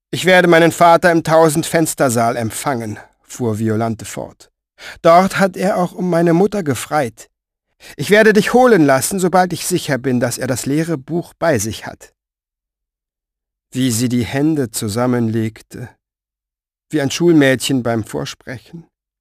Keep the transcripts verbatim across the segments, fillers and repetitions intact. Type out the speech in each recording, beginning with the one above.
»Ich werde meinen Vater im Tausendfenstersaal empfangen«, fuhr Violante fort. »Dort hat er auch um meine Mutter gefreit. Ich werde dich holen lassen, sobald ich sicher bin, dass er das leere Buch bei sich hat.« Wie sie die Hände zusammenlegte, wie ein Schulmädchen beim Vorsprechen.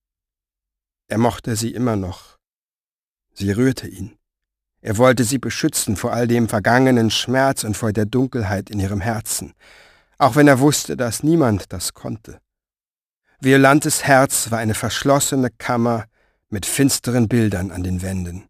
Er mochte sie immer noch. Sie rührte ihn. Er wollte sie beschützen vor all dem vergangenen Schmerz und vor der Dunkelheit in ihrem Herzen, auch wenn er wusste, dass niemand das konnte. Violantes Herz war eine verschlossene Kammer mit finsteren Bildern an den Wänden.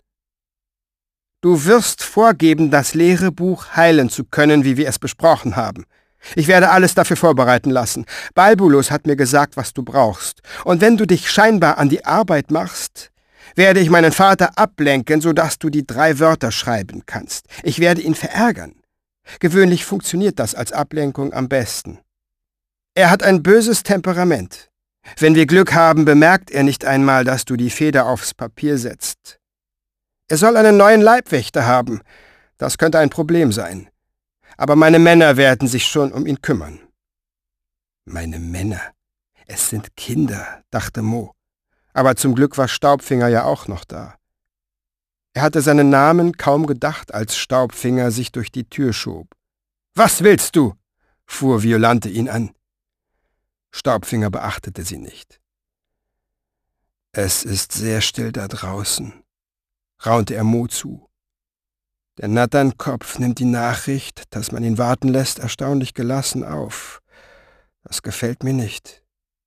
»Du wirst vorgeben, das leere Buch heilen zu können, wie wir es besprochen haben. Ich werde alles dafür vorbereiten lassen. Balbulus hat mir gesagt, was du brauchst. Und wenn du dich scheinbar an die Arbeit machst, werde ich meinen Vater ablenken, sodass du die drei Wörter schreiben kannst. Ich werde ihn verärgern. Gewöhnlich funktioniert das als Ablenkung am besten. Er hat ein böses Temperament. Wenn wir Glück haben, bemerkt er nicht einmal, dass du die Feder aufs Papier setzt. Er soll einen neuen Leibwächter haben. Das könnte ein Problem sein. Aber meine Männer werden sich schon um ihn kümmern.« »Meine Männer? Es sind Kinder«, dachte Mo. Aber zum Glück war Staubfinger ja auch noch da. Er hatte seinen Namen kaum gedacht, als Staubfinger sich durch die Tür schob. »Was willst du?« fuhr Violante ihn an. Staubfinger beachtete sie nicht. »Es ist sehr still da draußen«, raunte er Mo zu. Der Natternkopf nimmt die Nachricht, dass man ihn warten lässt, erstaunlich gelassen auf. Das gefällt mir nicht.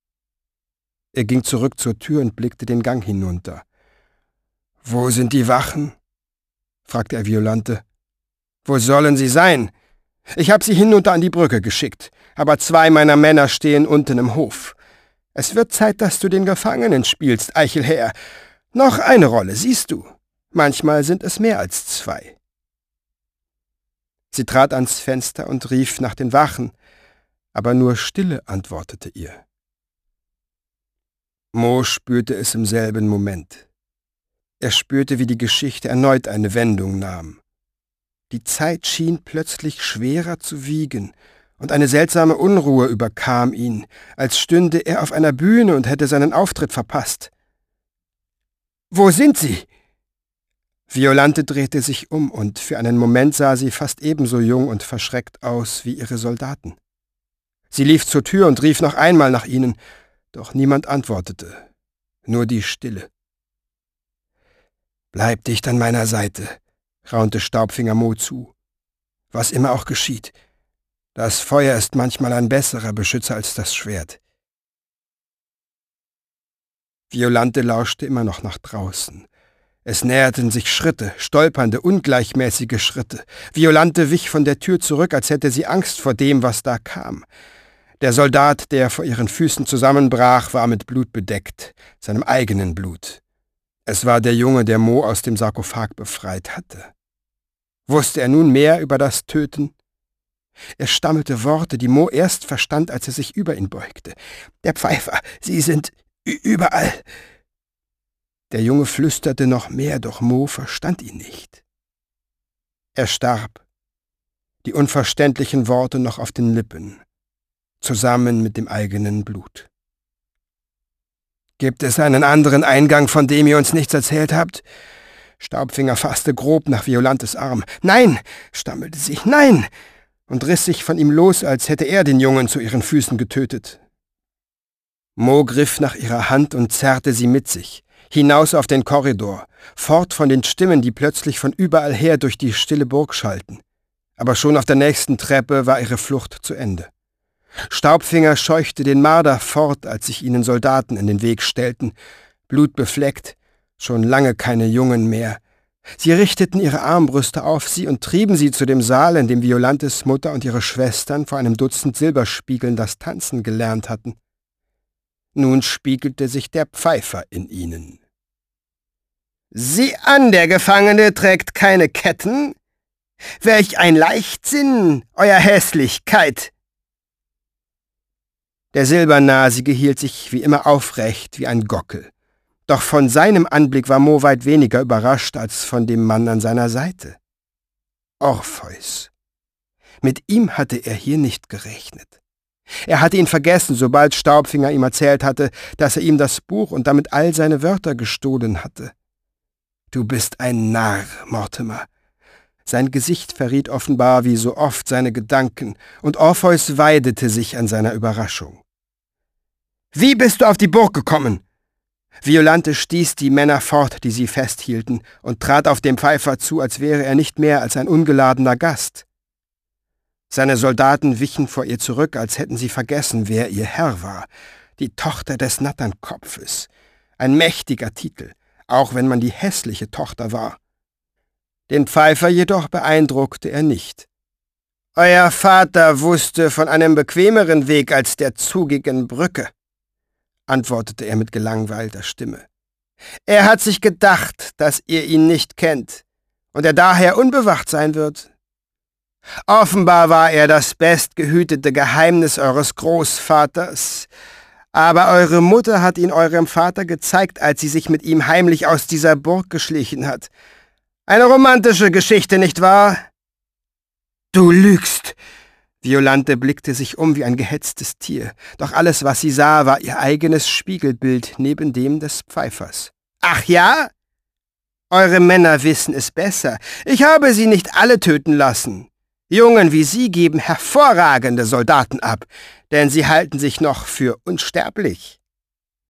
Er ging zurück zur Tür und blickte den Gang hinunter. »Wo sind die Wachen?« fragte er Violante. »Wo sollen sie sein? Ich habe sie hinunter an die Brücke geschickt, aber zwei meiner Männer stehen unten im Hof. Es wird Zeit, dass du den Gefangenen spielst, Eichelherr. Noch eine Rolle, siehst du. Manchmal sind es mehr als zwei.« Sie trat ans Fenster und rief nach den Wachen, aber nur Stille antwortete ihr. Mo spürte es im selben Moment. Er spürte, wie die Geschichte erneut eine Wendung nahm. Die Zeit schien plötzlich schwerer zu wiegen, und eine seltsame Unruhe überkam ihn, als stünde er auf einer Bühne und hätte seinen Auftritt verpasst. »Wo sind Sie?« Violante drehte sich um, und für einen Moment sah sie fast ebenso jung und verschreckt aus wie ihre Soldaten. Sie lief zur Tür und rief noch einmal nach ihnen, doch niemand antwortete, nur die Stille. »Bleib dicht an meiner Seite«, raunte Staubfinger Mo zu. »Was immer auch geschieht. Das Feuer ist manchmal ein besserer Beschützer als das Schwert.« Violante lauschte immer noch nach draußen. Es näherten sich Schritte, stolpernde, ungleichmäßige Schritte. Violante wich von der Tür zurück, als hätte sie Angst vor dem, was da kam. Der Soldat, der vor ihren Füßen zusammenbrach, war mit Blut bedeckt, seinem eigenen Blut. Es war der Junge, der Mo aus dem Sarkophag befreit hatte. Wusste er nun mehr über das Töten? Er stammelte Worte, die Mo erst verstand, als er sich über ihn beugte. »Der Pfeifer, Sie sind überall!« Der Junge flüsterte noch mehr, doch Mo verstand ihn nicht. Er starb, die unverständlichen Worte noch auf den Lippen, zusammen mit dem eigenen Blut. »Gibt es einen anderen Eingang, von dem ihr uns nichts erzählt habt?« Staubfinger fasste grob nach Violantes Arm. »Nein«, stammelte sie, »nein!« und riss sich von ihm los, als hätte er den Jungen zu ihren Füßen getötet. Mo griff nach ihrer Hand und zerrte sie mit sich, hinaus auf den Korridor, fort von den Stimmen, die plötzlich von überall her durch die stille Burg schallten. Aber schon auf der nächsten Treppe war ihre Flucht zu Ende. Staubfinger scheuchte den Marder fort, als sich ihnen Soldaten in den Weg stellten, blutbefleckt, schon lange keine Jungen mehr. Sie richteten ihre Armbrüste auf sie und trieben sie zu dem Saal, in dem Violantes Mutter und ihre Schwestern vor einem Dutzend Silberspiegeln das Tanzen gelernt hatten. Nun spiegelte sich der Pfeifer in ihnen. »Sieh an, der Gefangene trägt keine Ketten? Welch ein Leichtsinn, Euer Hässlichkeit!« Der Silbernasige hielt sich wie immer aufrecht wie ein Gockel. Doch von seinem Anblick war Mo weit weniger überrascht als von dem Mann an seiner Seite. Orpheus. Mit ihm hatte er hier nicht gerechnet. Er hatte ihn vergessen, sobald Staubfinger ihm erzählt hatte, dass er ihm das Buch und damit all seine Wörter gestohlen hatte. »Du bist ein Narr, Mortimer.« Sein Gesicht verriet offenbar wie so oft seine Gedanken, und Orpheus weidete sich an seiner Überraschung. »Wie bist du auf die Burg gekommen?« Violante stieß die Männer fort, die sie festhielten, und trat auf den Pfeifer zu, als wäre er nicht mehr als ein ungeladener Gast. Seine Soldaten wichen vor ihr zurück, als hätten sie vergessen, wer ihr Herr war. Die Tochter des Natternkopfes. Ein mächtiger Titel, auch wenn man die hässliche Tochter war. Den Pfeifer jedoch beeindruckte er nicht. »Euer Vater wusste von einem bequemeren Weg als der zugigen Brücke«, antwortete er mit gelangweilter Stimme. »Er hat sich gedacht, dass ihr ihn nicht kennt und er daher unbewacht sein wird. Offenbar war er das bestgehütete Geheimnis eures Großvaters, aber eure Mutter hat ihn eurem Vater gezeigt, als sie sich mit ihm heimlich aus dieser Burg geschlichen hat. Eine romantische Geschichte, nicht wahr?« »Du lügst!« Violante blickte sich um wie ein gehetztes Tier, doch alles, was sie sah, war ihr eigenes Spiegelbild neben dem des Pfeifers. »Ach ja? Eure Männer wissen es besser. Ich habe sie nicht alle töten lassen. Jungen wie Sie geben hervorragende Soldaten ab, denn sie halten sich noch für unsterblich.«